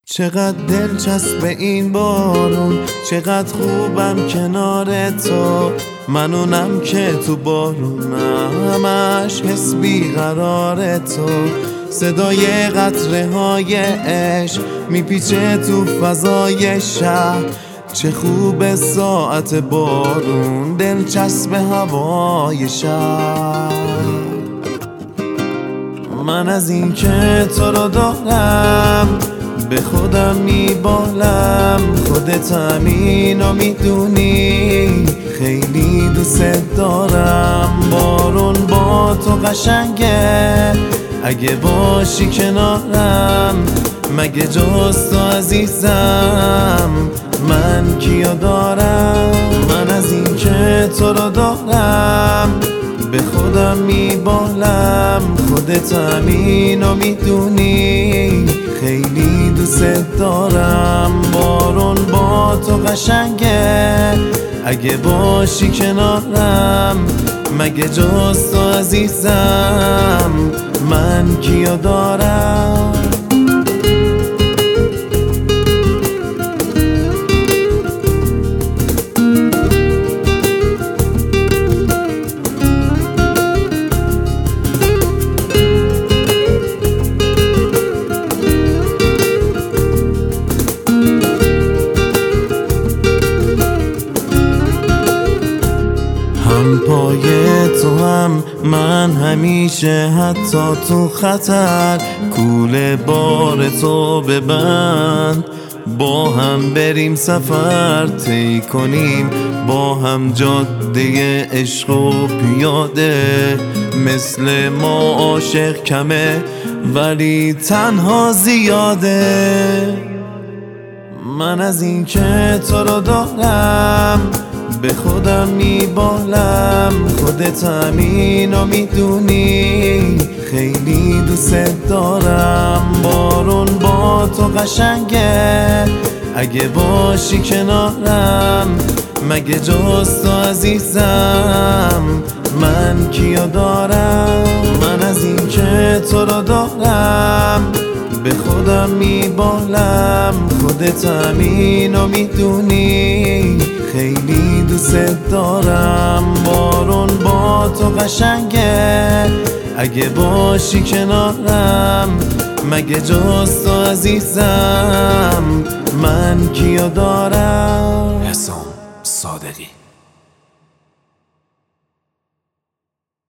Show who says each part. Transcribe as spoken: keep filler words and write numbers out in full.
Speaker 1: چقدر دلچسب این بارون، چقدر خوبم کنار تو. من اونم که تو بارونم، همش حس بیقرار تو. صدای قطره های عشق میپیچه تو فضای شهر. چه خوب ساعت بارون، دلچسب هوای شهر. من از این که تو رو دارم به خودم میبالم. خودت همینو میدونی، خیلی دوست دارم. بارون با تو قشنگه، اگه باشی کنارم. مگه جز تو عزیزم من کیو دارم؟ من از این که تو رو دارم به خودم میبالم. خودت همینو میدونی، خیلی دوست دارم. بارون با تو قشنگه، اگه باشی کنارم. مگه جز تو عزیزم من کیو دارم؟ هم پای تو هم من همیشه، حتی تو خطر. کوله بار تو ببند، با هم بریم سفر طی کنیم. با هم جاده عشق و پیاده. مثل ما عاشق کمه ولی تنها زیاده. من از این که تو رو دارم به خودم میبالم. خودت همینو میدونی، خیلی دوست دارم. بارون با تو قشنگه، اگه باشی کنارم. مگه جز تو عزیزم من کیو دارم؟ من از این که تو رو دارم به خودم میبالم. خودت همینو میدونی، خیلی دوست دارم. بارون با تو قشنگه، اگه باشی کنارم. مگه جز تو عزیزم من کیو دارم؟
Speaker 2: حسام صادقی.